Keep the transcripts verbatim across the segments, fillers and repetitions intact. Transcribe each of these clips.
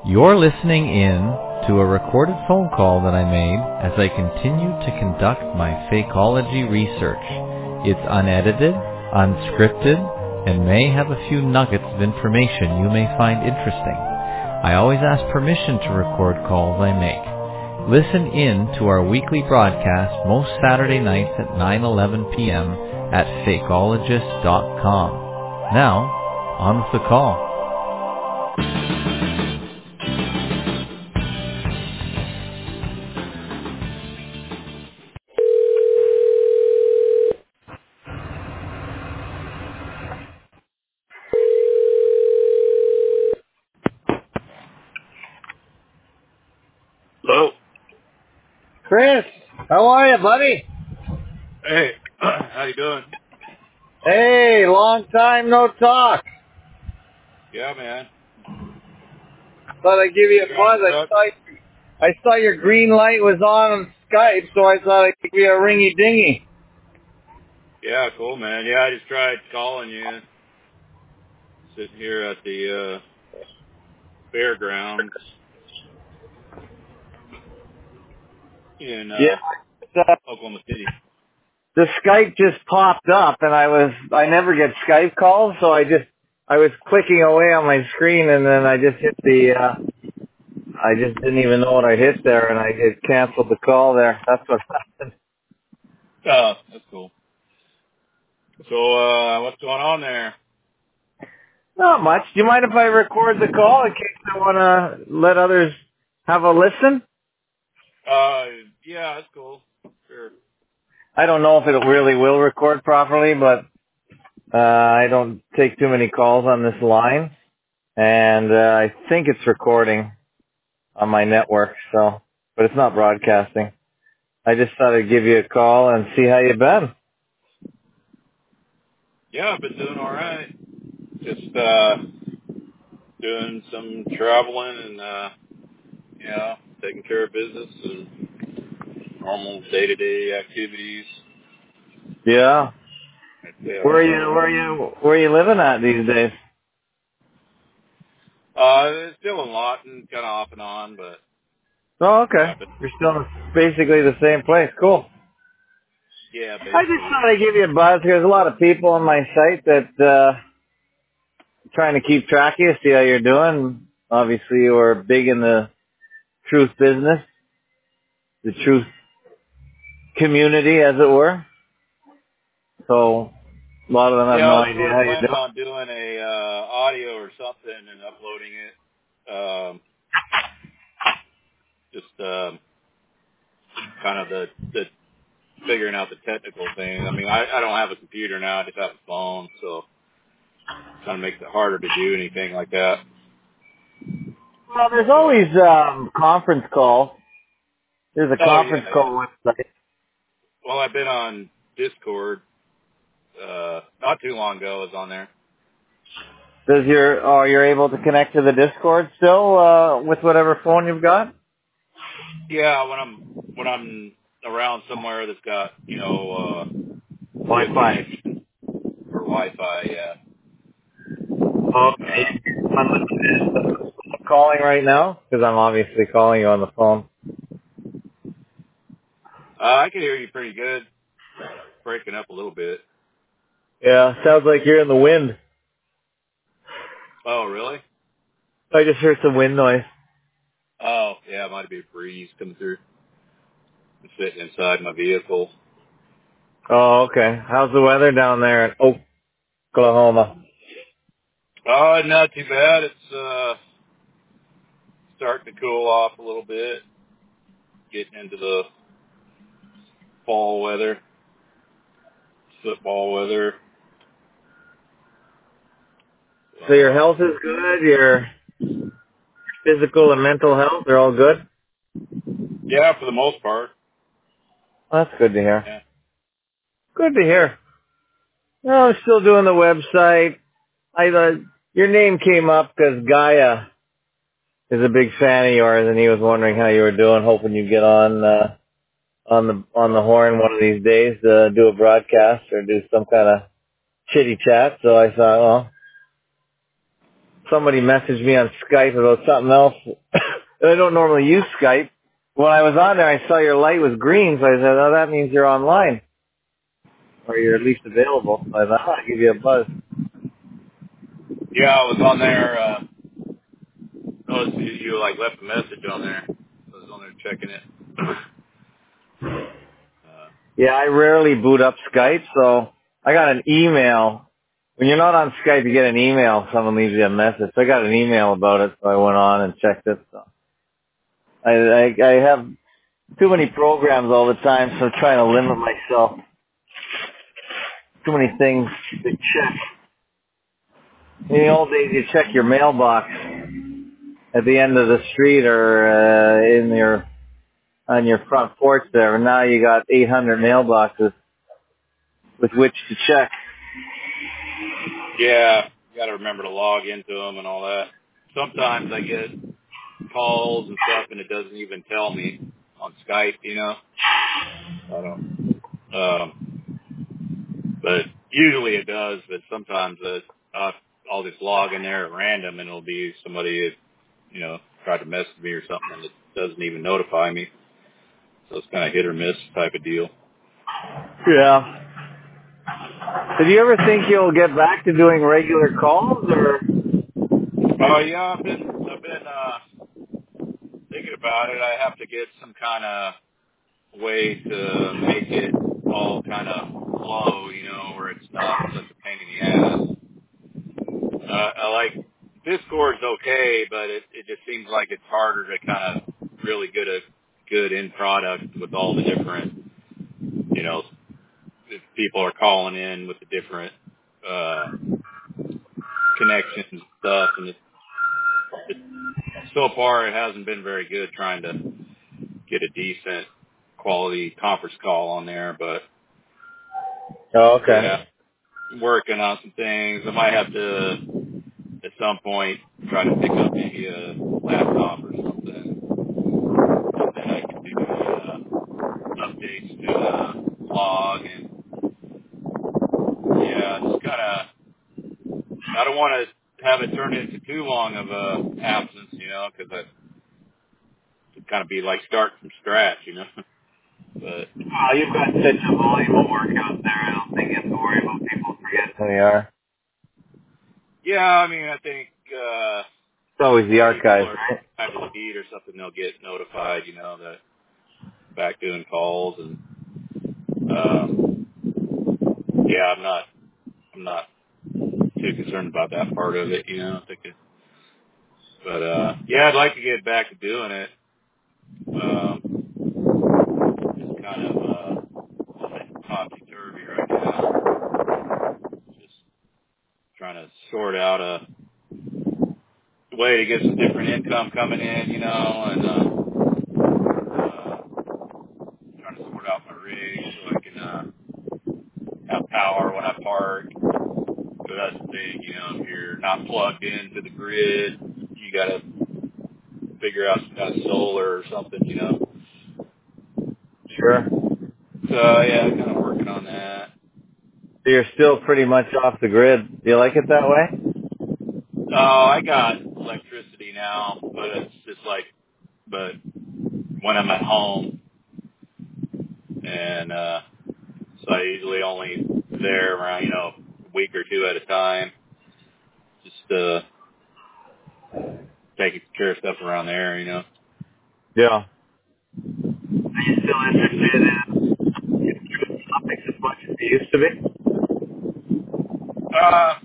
You're listening in to a recorded phone call that I made as I continue to conduct my Fakeology research. It's unedited, unscripted, and may have a few nuggets of information you may find interesting. I always ask permission to record calls I make. Listen in to our weekly broadcast most Saturday nights at nine eleven p.m. at fakeologist dot com. Now, on with the call. Hello. Chris, how are you, buddy? Hey, how you doing? Hey, long time no talk. Yeah, man. Thought I'd give you a buzz. I saw, I saw your green light was on on Skype, so I thought I'd give you a ringy dingy. Yeah, cool, man. Yeah, I just tried calling you. Sitting here at the uh, fairgrounds in uh, Yeah. Uh, Oklahoma City. the Skype just popped up, and I was, I never get Skype calls, so I just, I was clicking away on my screen, and then I just hit the, uh, I just didn't even know what I hit there, and I it canceled the call there. That's what happened. Oh, that's cool. So, uh, what's going on there? Not much. Do you mind if I record the call in case I want to let others have a listen? Uh, yeah, that's cool. Sure. I don't know if it really will record properly, but uh, I don't take too many calls on this line, and uh, I think it's recording on my network. So, but it's not broadcasting. I just thought I'd give you a call and see how you've been. Yeah, I've been doing all right. Just uh, doing some traveling and uh, you know, taking care of business and normal day-to-day activities. Yeah. Yeah. Where are you? Where are you? Where are you living at these days? Uh, it's still in Lawton, kind of off and on, but Oh, yeah, okay. but You're still in basically the same place. Cool. yeah, I just basically. thought I'd give you a buzz. There's a lot of people on my site that uh trying to keep track of you, see how you're doing. Obviously, you're big in the truth business, the truth community, as it were. So a lot of them have Yeah, I no was idea sort how of you're planning doing. on doing a uh, audio or something and uploading it. Um, just um, kind of the, the figuring out the technical thing. I mean, I, I don't have a computer now; I just have a phone, so kind of makes it harder to do anything like that. Well, there's So, always um conference call. There's a oh yeah, conference yeah. call website. Well, I've been on Discord uh, not too long ago. I was on there. Does your oh you're able to connect to the Discord still uh with whatever phone you've got? Yeah, when I'm when I'm around somewhere that's got you know uh, good Wi-Fi. connection or Wi-Fi. Yeah. Okay. Um, I'm calling right now because I'm obviously calling you on the phone. uh, I can hear you pretty good. Breaking up a little bit. Yeah, sounds like you're in the wind. Oh, really? I just heard some wind noise. Oh, yeah, it might be a breeze coming through. I'm sitting inside my vehicle. Oh, okay. How's the weather down there in Oklahoma? Oh, not too bad. It's uh starting to cool off a little bit. Getting into the fall weather, football weather. So your Uh, health is good? Your physical and mental health are all good? yeah, for the most part. That's good to hear. Yeah. Good to hear. No, I'm still doing the website. I uh, your name came up because Gaia is a big fan of yours, and he was wondering how you were doing, hoping you'd get on uh, on the on the horn one of these days to do a broadcast or do some kind of chitty chat. So I thought, well, somebody messaged me on Skype about something else. I don't normally use Skype. When I was on there, I saw your light was green, so I said, oh, that means you're online. Or you're at least available. So I thought, I'll give you a buzz. Yeah, I was on there. Uh, noticed you, you like left a message on there. I was on there checking it. uh, Yeah, I rarely boot up Skype, so I got an email. When you're not on Skype, you get an email. Someone leaves you a message. So I got an email about it, so I went on and checked it. So I, I, I have too many programs all the time, so I'm trying to limit myself. Too many things to check. In the old days, you check your mailbox at the end of the street or uh, in your on your front porch there. And now you got eight hundred mailboxes with which to check. yeah, got to remember to log into them and all that. Sometimes I get calls and stuff, and it doesn't even tell me on Skype, you know. I don't. Um, but usually it does. But sometimes uh, uh, I'll just log in there at random, and it'll be somebody that, you know, tried to message me or something, and it doesn't even notify me. So it's kind of hit or miss type of deal. Yeah. Did you ever think you'll get back to doing regular calls, or? Oh yeah, I've been I've been uh, thinking about it. I have to get some kind of way to make it all kind of flow, you know, where it's not such a pain in the ass. Uh, I like Discord's okay, but it, it just seems like it's harder to kind of really get a good end product with all the different, you know, if people are calling in with the different uh, connections and stuff, and it, it, so far it hasn't been very good trying to get a decent quality conference call on there, but Oh, okay. yeah, working on some things. I might have to, at some point, try to pick up maybe a laptop or something, and then I can do uh, updates to the blog, and yeah, just kind of, I don't want to have it turn into too long of a absence, you know, because it kind of be like starting from scratch, you know. But Oh, you've got such a volume of work out there. I don't think you have to worry about people forgetting who you are. yeah, I mean, I think uh, It's always the people archive, are right? trying to lead or something, they'll get notified, you know, that back doing calls, and um, yeah, I'm not, I'm not too concerned about that part of it, you know. I think it, but uh, yeah, I'd like to get back to doing it. Um, it's kind of uh, topsy turvy right now. Just trying to sort out a way to get some different income coming in, you know, and uh, uh, trying to sort out my rig so I can uh, have power when I park. So that's the thing, you know, if you're not plugged into the grid, you got to figure out some kind of solar or something, you know. Sure. So yeah, kind of working on that. So you're still pretty much off the grid. Do you like it that way? Oh, I got electricity now, but it's just like, but when I'm at home, and uh, so I usually only there around, you know, a week or two at a time, just uh, taking care of stuff around there, you know. Yeah. Are you still interested in topics as much as you used to be? Uh,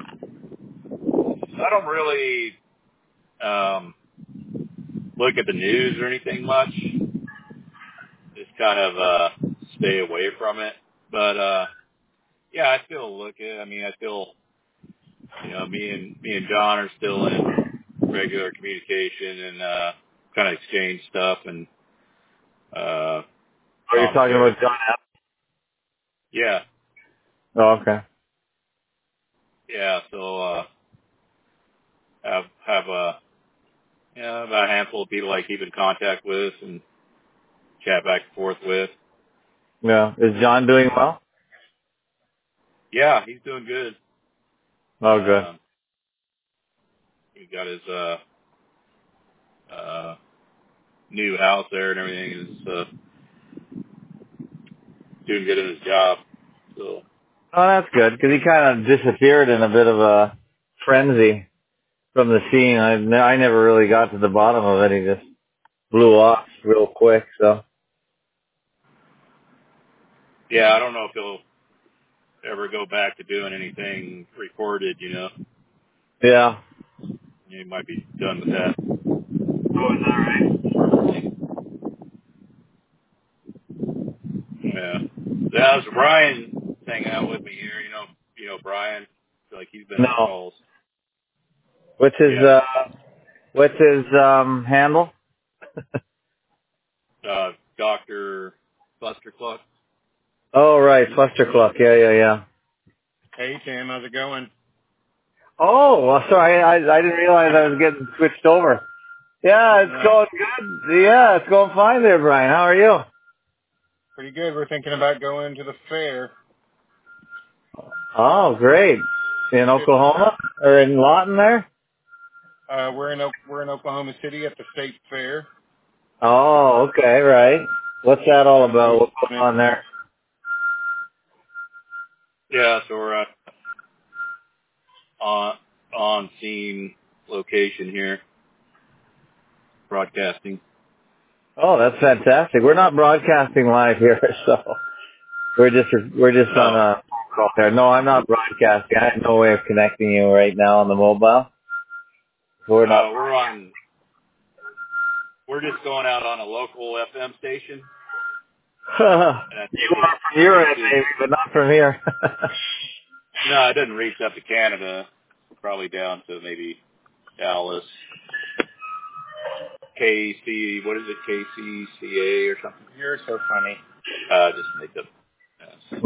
I don't really um, look at the news or anything much. Just kind of uh, stay away from it. But uh, yeah, I still look at. I mean, I still, you know, me and me and John are still in regular communication and uh, kind of exchange stuff and uh, Are you talking commentary. about John Allen? Yeah, Oh, okay. yeah. So uh, have have a you know, about a handful of people I keep in contact with and chat back and forth with. Yeah. Is John doing well? Yeah, he's doing good. Oh, good. Um, he got his uh, uh, new house there and everything. He's uh, doing good in his job. So. Oh, that's good, because he kind of disappeared in a bit of a frenzy from the scene. I, I never really got to the bottom of it. He just blew off real quick, so. Yeah, I don't know if he'll ever go back to doing anything recorded, you know. Yeah. He might be done with that. Oh, is that right? Yeah. That was Brian hanging out with me here, you know, you know, Brian. I feel like he's been on No. calls. What's his, Yeah. uh, what's his, um, handle? Uh, Doctor Buster Cluck. Oh, right, Flustercluck. Yeah, yeah, yeah. Hey, Tim, how's it going? Oh, well, sorry, I, I didn't realize I was getting switched over. Yeah, it's No. going good. Yeah, it's going fine there, Brian. How are you? Pretty good. We're thinking about going to the fair. Oh, great. In Oklahoma? Or in Lawton there? Uh, we're in we're in Oklahoma City at the state fair. Oh, okay, right. What's that all Um, about? What's going on there? Yeah, so we're at on on scene location here, broadcasting. Oh, that's fantastic. We're not broadcasting live here, so we're just we're just No, on a call there. No, I'm not broadcasting. I have no way of connecting you right now on the mobile. We're not. uh, we're on. We're just going out on a local F M station, you and I think are it from your end, reaches. maybe, but not from here. No, it doesn't reach up to Canada. Probably down to maybe Dallas, K C. What is it, K C C A or something? You're so funny. Uh, just make up. Yes.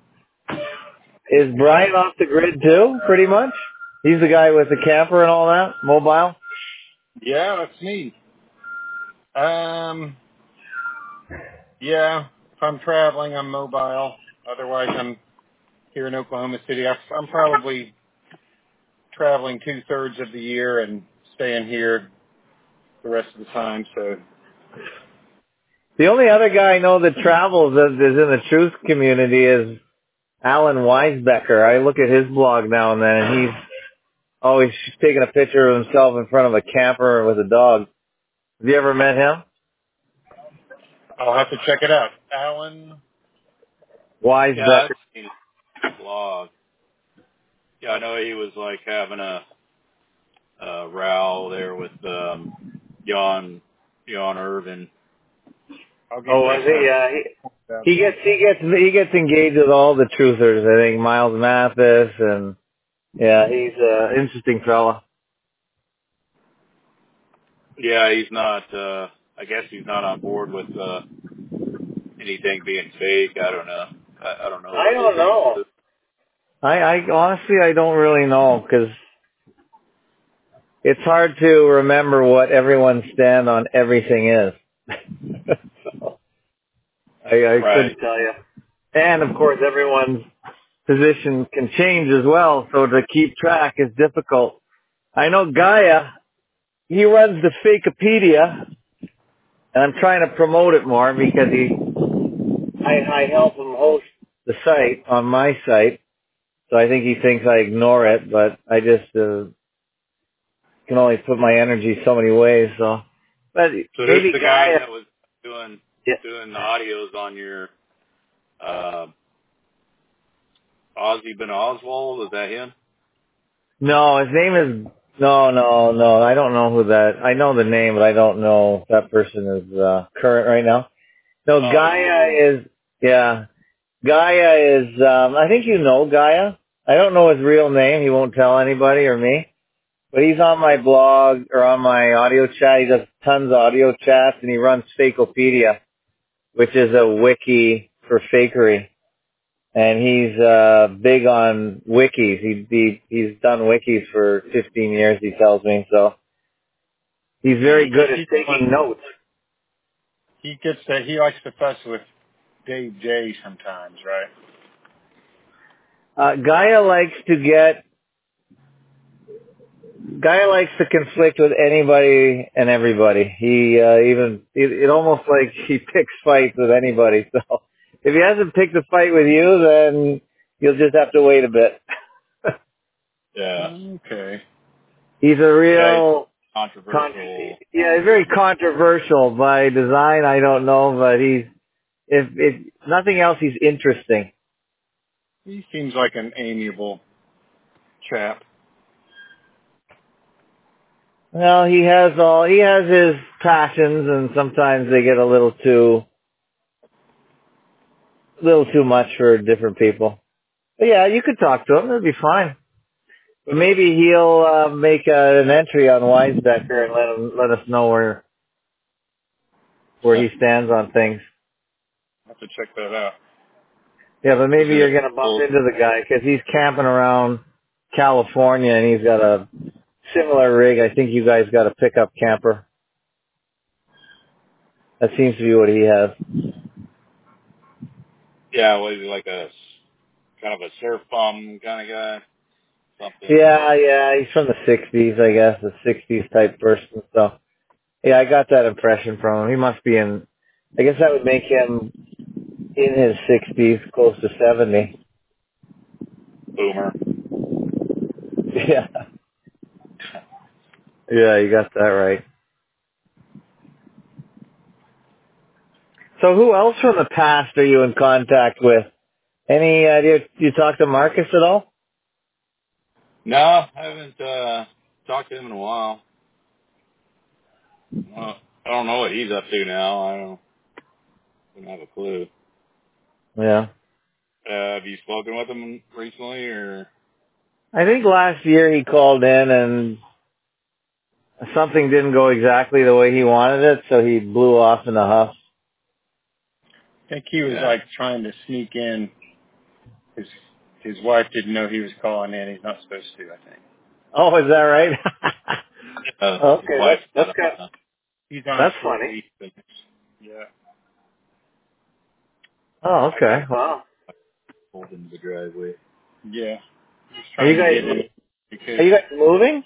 Is Brian off the grid too, pretty much? He's the guy with the camper and all that, mobile? Yeah, that's me. Um, yeah, if I'm traveling, I'm mobile. Otherwise, I'm here in Oklahoma City. I- I'm probably traveling two-thirds of the year and staying here the rest of the time. So, The only other guy I know that travels that is in the truth community is Alan Weisbecker. I look at his blog now and then, and he's always taking a picture of himself in front of a camper with a dog. Have you ever met him? I'll have to check it out. Alan? Yeah, Weisbecker. I've seen his blog. Yeah, I know he was like having a, a row there with um, Jan, Jan Irvin. I'll get Oh, is he? Yeah, he, he gets he gets he gets engaged with all the truthers. I think Miles Mathis, and yeah, he's an interesting fella. Yeah, he's not, uh, I guess he's not on board with uh, anything being fake. I don't know. I, I don't know I what his don't know. angle is. I, I honestly I don't really know because it's hard to remember what everyone's stand on everything is. So, I, I Right. couldn't tell you. And of course, everyone's position can change as well, so to keep track is difficult. I know Gaia, he runs the Fakepedia, and I'm trying to promote it more because he, I, I help him host the site on my site, so I think he thinks I ignore it, but I just uh, can only put my energy so many ways. So, but So who's maybe the guy Gaia. that was doing Yeah. doing the audios on your uh, Ozzy Ben Oswald? Is that him? No, his name is no, no, no. I don't know who that. I know the name, but I don't know if that person is uh, current right now. No, Oh, Gaia is yeah. Gaia is. Um, I think you know Gaia. I don't know his real name. He won't tell anybody or me. But he's on my blog or on my audio chat. He does tons of audio chats, and he runs Fakepedia, which is a wiki for fakery. And he's uh big on wikis. He, he he's done wikis for fifteen years, he tells me. So he's very good at taking notes. He gets that. He likes to fuss with Dave J sometimes, right? Uh Gaia likes to get guy likes to conflict with anybody and everybody. He uh, even it, it almost like he picks fights with anybody. So if he hasn't picked a fight with you, then you'll just have to wait a bit. Yeah. Okay. He's a real yeah, he's controversial. Con- yeah, he's very controversial by design. I don't know, but he's if if nothing else, he's interesting. He seems like an amiable chap. Well, he has all he has his passions, and sometimes they get a little too, little too much for different people. But yeah, you could talk to him; it'll be fine. But maybe he'll uh, make uh, an entry on Weisbecker and let him let us know where where he stands on things. I'll have to check that out. Yeah, but maybe Is you're it gonna bump cool? into the guy because he's camping around California and he's got a similar rig. I think you guys got a pickup camper. That seems to be what he has. Yeah, was he like a kind of a surf bum kind of guy? Something. Yeah, yeah, he's from the sixties, I guess, the sixties type person. So, yeah, I got that impression from him. He must be in, I guess that would make him in his sixties, close to seventy. Boomer. Yeah. Yeah, you got that right. So who else from the past are you in contact with? Any idea? Do you talk to Marcus at all? No, I haven't uh, talked to him in a while. Well, I don't know what he's up to now. I don't, don't have a clue. Yeah. Uh, have you spoken with him recently, or? I think last year he called in and something didn't go exactly the way he wanted it, so he blew off in a huff. I think he was Yeah. like trying to sneak in. His his wife didn't know he was calling in. He's not supposed to, I think. Oh, is that right? Uh, Okay, his wife's that's, not that's on. good. Uh, He's on That's a short funny. leash. But yeah. Oh, I okay. got Wow. pulled into the driveway. Yeah. He's Are you trying to get guys, in because are you guys moving?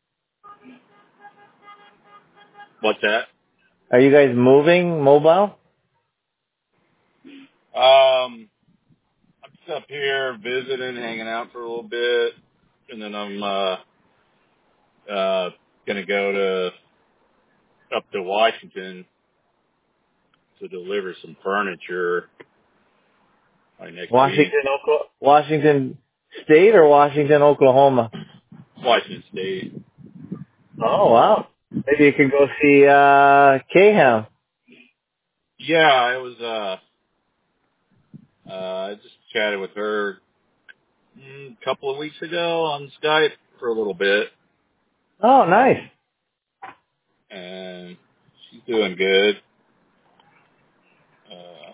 What's that? Are you guys moving mobile? Um, I'm just up here visiting, hanging out for a little bit, and then I'm uh, uh, gonna go to up to Washington to deliver some furniture like next week. Washington, Oklahoma, Washington State or Washington, Oklahoma? Washington State. Oh, wow. Maybe you can go see, uh, Caham. Yeah, I was. Uh, uh, I just chatted with her mm, a couple of weeks ago on Skype for a little bit, Oh, nice. and she's doing good. Uh,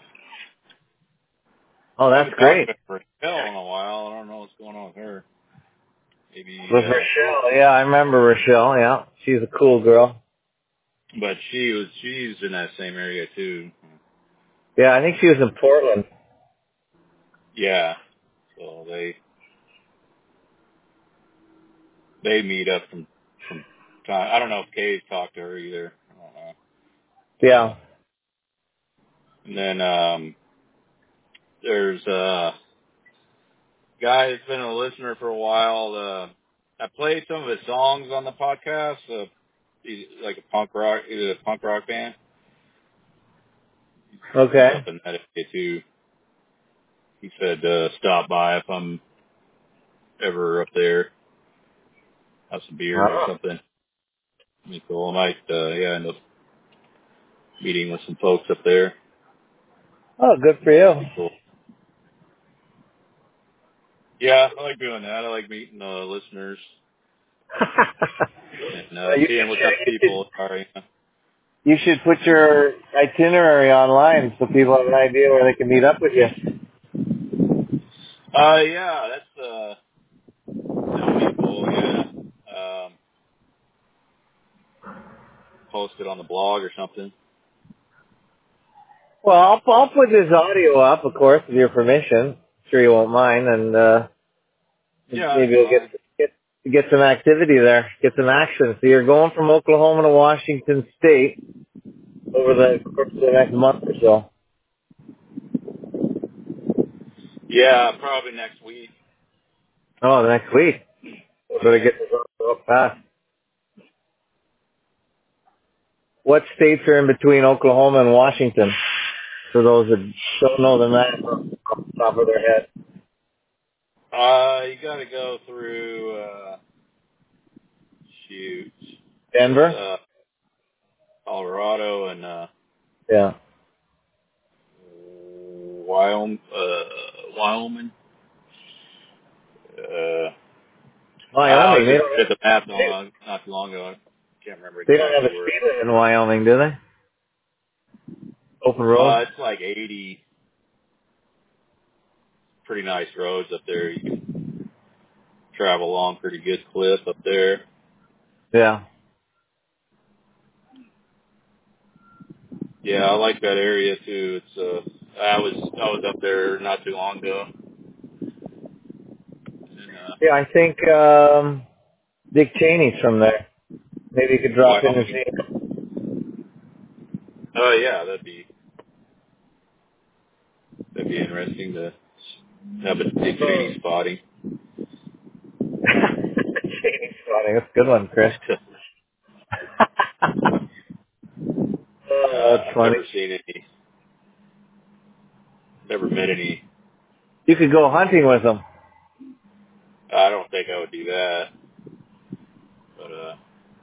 Oh, I that's haven't talked great. to her in a while. I don't know what's going on with her. Maybe, With uh, Rochelle, yeah, I remember Rochelle, yeah. She's a cool girl. but she was, she's in that same area too. Yeah, I think she was in Portland. Yeah. So they, they meet up from, from time. I don't know if Kay's talked to her either. I don't know. Yeah. And then, um, there's a guy that's been a listener for a while. Uh, I played some of his songs on the podcast. Uh, he's like a punk rock, he's a punk rock band. He's Okay. up in that area too. He said, uh, stop by if I'm ever up there. Have some beer or Oh. something. Be cool. I might, uh, yeah, end up meeting with some folks up there. Oh, good for you. Be cool. Yeah, I like doing that. I like meeting uh, listeners and uh, Well, you, seeing what should, kind of you, should, people are. You know. you should put your itinerary online so people have an idea where they can meet up with you. Uh, yeah, that's uh, that would be cool. Yeah, um, post it on the blog or something. Well, I'll, I'll put this audio up, of course, with your permission. Sure you won't mind, and uh, Yeah, maybe that's we'll get, fine. get get some activity there, get some action. So you're going from Oklahoma to Washington State over the course of the next month or so. Yeah, probably next week. Oh, next week. Better get this up fast. What states are in between Oklahoma and Washington? For those that don't know the map off the top of their head. Uh, you got to go through. Uh, shoot. Denver. Uh, Colorado and uh, Yeah. Wyoming. Uh, Wyoming. Uh, Wyoming. I They just don't, did the map not long, not too long ago. I can't remember they exactly don't have a where. speed limit in Wyoming, do they? Open road. Uh, it's like eighty. Pretty nice roads up there. You can travel along pretty good clip up there. Yeah. Yeah, I like that area too. It's uh, I was I was up there not too long ago. And, uh, Yeah, I think um, Dick Cheney's from there. Maybe you could drop in and Wyoming. see him. Oh yeah, that'd be that'd be interesting to have a Dick Cheney spotting. Cheney's funny. That's a good one, Chris. Oh, uh, that's I've funny. never seen any, never met any. You could go hunting with him. I don't think I would do that, but uh,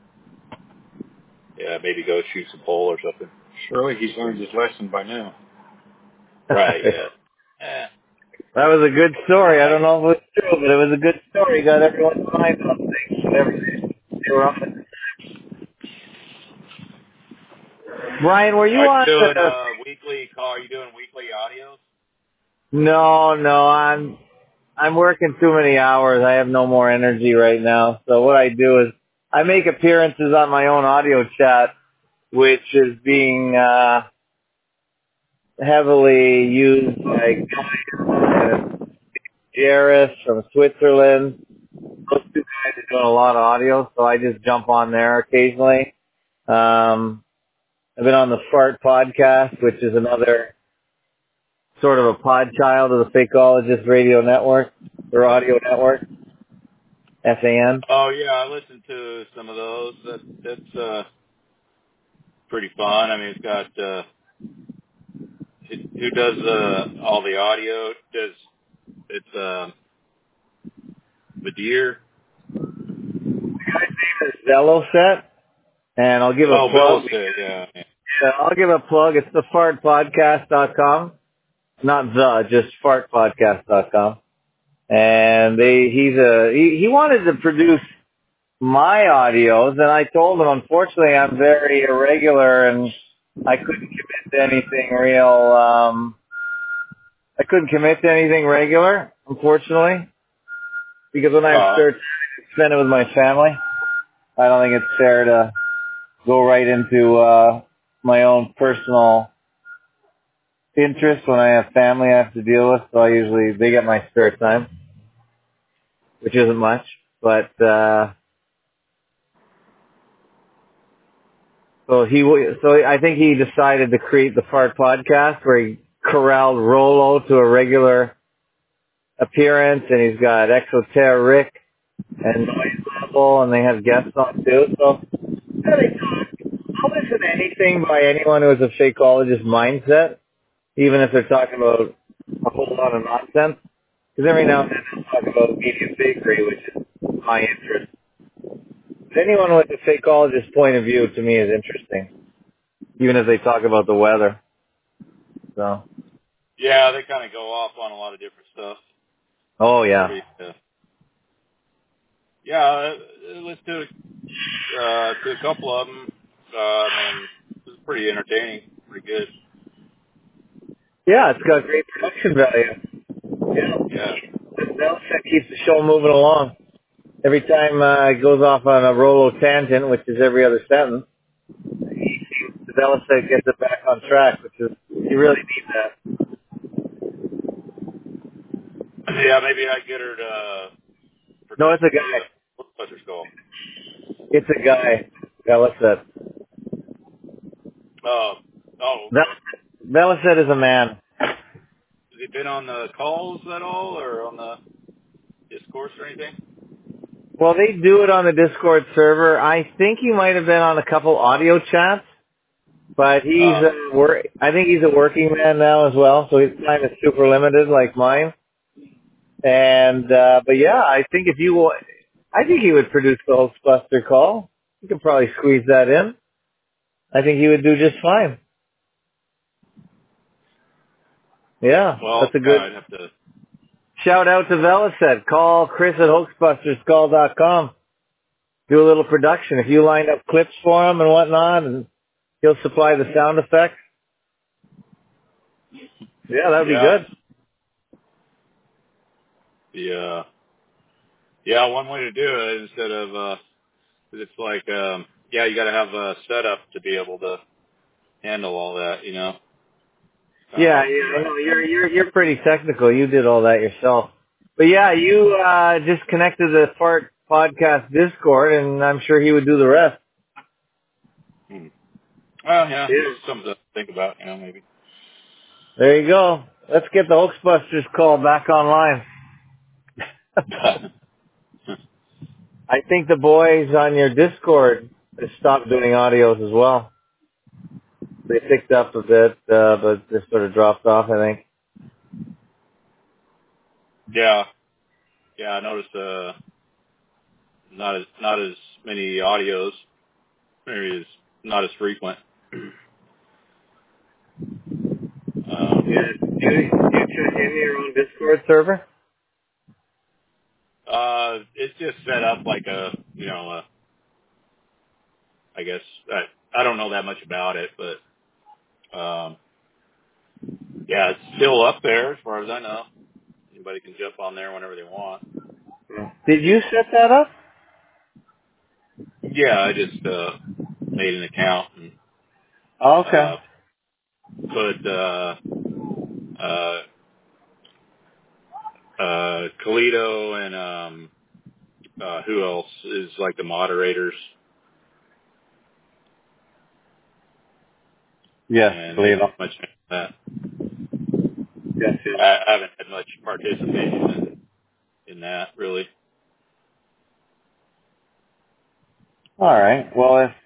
yeah, maybe go shoot some pole or something. Surely he's learned his lesson by now. Right? Yeah. Eh. That was a good story. I don't know if it was true, but it was a good story. Got everyone's mind on things. Whatever. They were up. Brian, were you Are you on doing the... uh, weekly call? Are you doing weekly audios? No, no, I'm I'm working too many hours. I have no more energy right now. So what I do is I make appearances on my own audio chat, which is being uh, heavily used by guys, Jairus from Switzerland. Those two guys are doing a lot of audio, so I just jump on there occasionally. Um, I've been on the Fart podcast, which is another sort of a pod child of the Fakeologist Radio Network, or Audio Network, F A N. Oh yeah, I listened to some of those. That that's uh, pretty fun. I mean, it's got uh, it, who does uh, all the audio? Does it's uh, Vadir? Zello set, and I'll give a Oh, plug. Velocit, yeah. Yeah, I'll give a plug. It's the fart podcast dot com. Not the, just fart podcast dot com. And they, he's a, he, he wanted to produce my audios, and I told him, unfortunately, I'm very irregular, and I couldn't commit to anything real, um, I couldn't commit to anything regular, unfortunately, because when I have Uh, spare time, I spend it with my family. I don't think it's fair to go right into, uh, my own personal interest when I have family I have to deal with, so I usually, they get my spare time, which isn't much, but, uh, so he, so I think he decided to create the Fart Podcast where he corralled Rolo to a regular appearance, and he's got Exoterra Rick and Noise Level, and they have guests on too, so, yeah, they talk. I'll listen to anything by anyone who has a fakeologist mindset, even if they're talking about a whole lot of nonsense. Because every now and then they'll talk about media fakery, which is my interest. But anyone with a fakeologist point of view to me is interesting, even if they talk about the weather. So. yeah, they kind of go off on a lot of different stuff. Oh yeah. Pretty, uh, yeah, uh, let's do uh, to a couple of them. Uh, and it's pretty entertaining, pretty good. Yeah, it's got great production value. Yeah. Yeah. That keeps the show moving along. Every time uh, it goes off on a Rolo tangent, which is every other sentence, he develops that, gets it back on track, which is, you really need that. Yeah, maybe I get her to uh, No, produce it's a the guy. uh, Ghostbusters call? It's a guy. Velocet. Oh, oh, Vel- okay. Velocet is a man. Has he been on the calls at all, or on the discourse or anything? Well, they do it on the Discord server. I think he might have been on a couple audio chats, but he's Uh, a work. I think he's a working man now as well, so his time is super limited, like mine. And uh but yeah, I think if you, wa- I think he would produce the Hulkbuster call. You could probably squeeze that in. I think he would do just fine. Yeah, well, that's a yeah, good I'd have to. shout out to Velocet. Call Chris at Hulkbusters Call dot com. Do a little production. If you line up clips for him and whatnot, and he'll supply the sound effects. Yeah, that'd be Yeah, good. the uh, yeah, one way to do it instead of uh, it's like um, yeah, you got to have a setup to be able to handle all that, you know. Yeah, Um, yeah, I know. You're you're you're pretty technical. You did all that yourself. But yeah, you uh just connected the Fart Podcast Discord, and I'm sure he would do the rest. hmm. Well, yeah, Yeah. just something to think about, you know, maybe. There you go. Let's get the Hulkbusters call back online. I think the boys on your Discord have stopped doing audios as well. They picked up a bit, uh, but just sort of dropped off, I think. yeah, yeah, I noticed uh, not as not as many audios, maybe as not as frequent. Yeah. um, Do you, do you check in your own Discord server? uh, it's just set up like a, you know, uh, I guess I I don't know that much about it, but um, yeah, it's still up there as far as I know. Anybody can jump on there whenever they want. Did you set that up? Yeah, I just uh, made an account and Oh, okay. uh, put uh, uh, uh, Kalito and um, uh, who else is like the moderators, Yes, and believe didn't it. have much of that. Yes, yes. I, I haven't had much participation in, in that really. All right. Well, if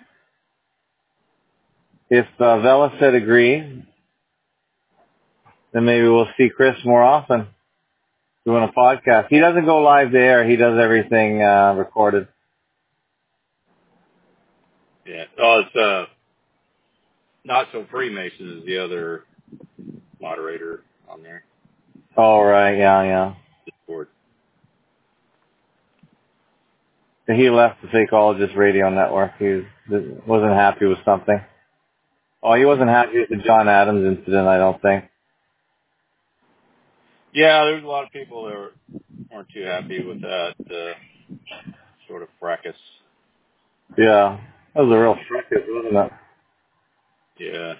if uh, Velocet agrees, then maybe we'll see Chris more often doing a podcast. He doesn't go live there. He does everything uh, recorded. Yeah. Oh, it's uh, not so Freemason as the other moderator on there. Oh, right. Yeah, yeah. Discord. He left the Fakeologist Radio Network. He was, wasn't happy with something. Oh, he wasn't happy with the John Adams incident, I don't think. Yeah, there's a lot of people that were, weren't too happy with that uh, sort of fracas. Yeah. That was a real fracas, wasn't it? Yeah.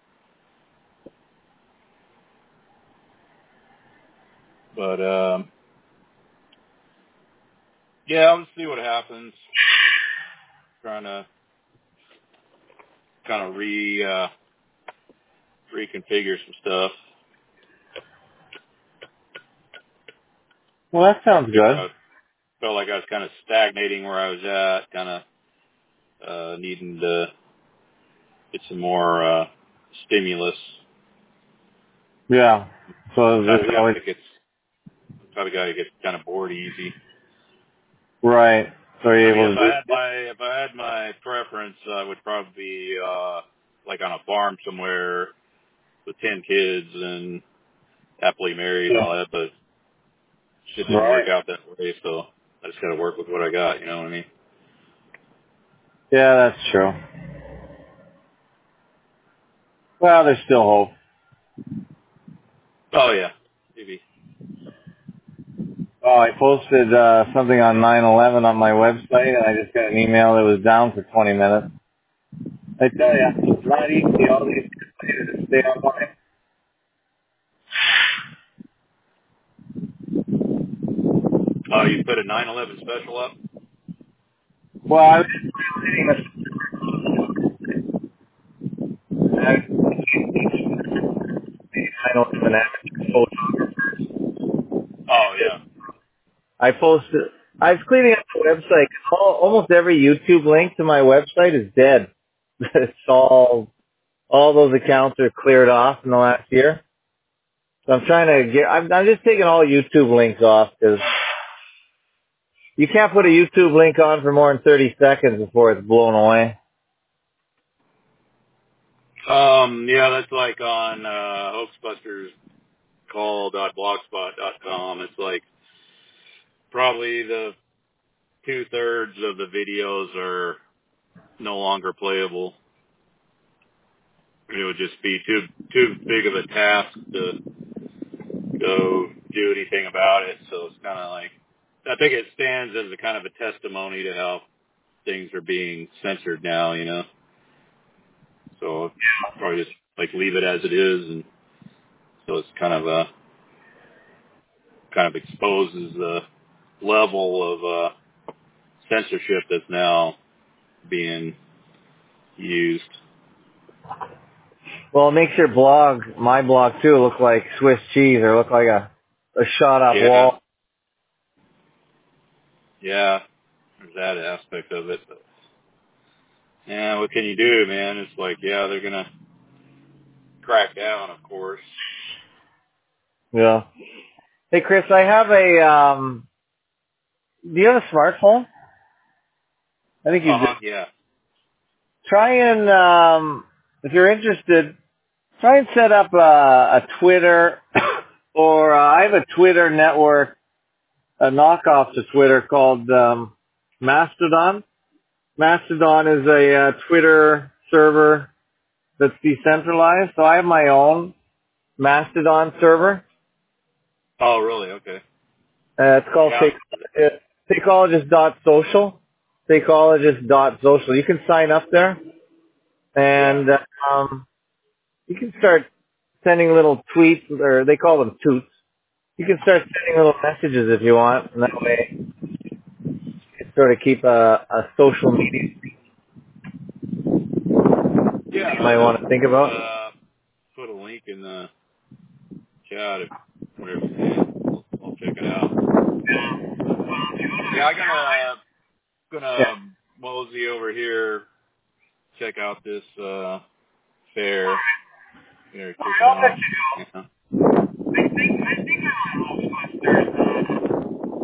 But um, yeah, I'll see what happens. Trying to kind of re uh, reconfigure some stuff. Well, that sounds Figure good. out, felt like I was kind of stagnating where I was at, kind of uh, needing to get some more uh, stimulus. Yeah. So Type there's of guy always, that gets type of guy that gets kind of bored easy. right. So I you're mean, able if to I do had my if I had my preference, I would probably be uh, like on a farm somewhere with ten kids and happily married and all that. But shit didn't work Right. out that way, so I just got to work with what I got. You know what I mean? Yeah, that's true. Well, there's still hope. Oh yeah, maybe. Oh, I posted uh, something on nine eleven on my website, and I just got an email that was down for twenty minutes. I tell you, it's not easy all these days to stay online. Oh, you put a nine eleven special up? Well, I was I, I don't even have to post. Oh yeah. I posted. I was cleaning up the website. All, almost every YouTube link to my website is dead. It's all all those accounts are cleared off in the last year. So I'm trying to get. I'm, I'm just taking all YouTube links off because you can't put a YouTube link on for more than thirty seconds before it's blown away. Um, yeah, that's like on uh, hoaxbusters call dot blogspot dot com. It's like probably the two thirds of the videos are no longer playable. It would just be too too big of a task to go do anything about it. So it's kind of like, I think it stands as a kind of a testimony to how things are being censored now, you know. So I'll probably just like leave it as it is, and so it's kind of a kind of exposes the level of uh, censorship that's now being used. Well, it makes your blog, my blog too, look like Swiss cheese or look like a, a shot up Yeah. wall. Yeah, there's that aspect of it. But, yeah, what can you do, man? It's like, yeah, they're going to crack down, of course. Yeah. Hey, Chris, I have a, um, do you have a smartphone? I think you Uh-huh, do. yeah. Try and, um, if you're interested, try and set up a, a Twitter or uh, I have a Twitter network, a knockoff to Twitter called um, Mastodon. Mastodon is a uh, Twitter server that's decentralized, so I have my own Mastodon server. Oh, really? Okay. Uh, it's called Yeah. Fakeologist dot social. Fakeologist dot social. You can sign up there, and Yeah. um, you can start sending little tweets, or they call them toots. You can start sending little messages if you want, and that way you can sort of keep a, a social media Yeah, you might want to think about. uh, put a link in the chat if whatever you can. I'll, I'll check it out. Yeah, I'm gonna Yeah. gonna mosey over here, check out this uh fair. They're kicking I'll let off. you Yeah. know. I think, I think I'm on Ghostbusters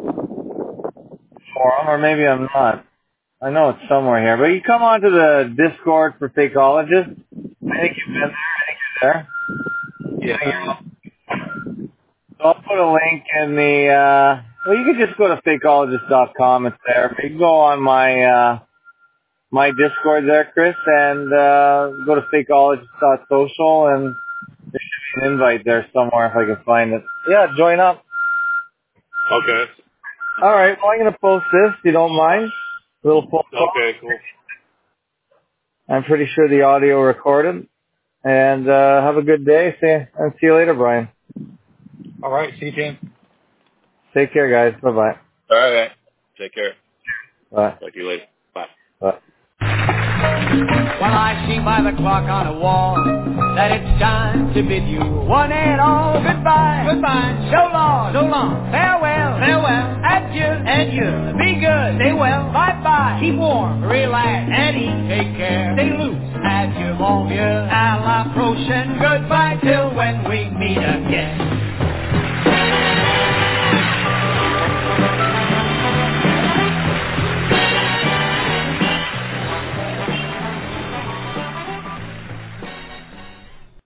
forum, or maybe I'm not. I know it's somewhere here. But you come onto the Discord for Fakeologists. I think you've been there. I think you're there. Yeah, yeah. So I'll put a link in the, uh, well, you can just go to fakeologist dot com. It's there. You can go on my, uh, my Discord there, Chris, and, uh, go to fakeologist dot social, and there should be an invite there somewhere if I can find it. Yeah, join up. Okay. All right. Well, I'm going to post this, if you don't mind. A little phone call. Okay, cool. I'm pretty sure the audio recorded. And, uh, have a good day. See, and see you later, Brian. All right, see you, Tim. Take care, guys. Bye-bye. All right. Take care. Bye. Talk to you later. Bye. Bye. Well, I see by the clock on the wall that it's time to bid you one and all goodbye. Goodbye. So long. So long. Farewell. Farewell. Adieu. Adieu. Be good. Stay well. Bye-bye. Keep warm. Relax. And eat. Take care. Stay loose. Adieu, mon vieux. À la prochaine. Goodbye till when we meet again.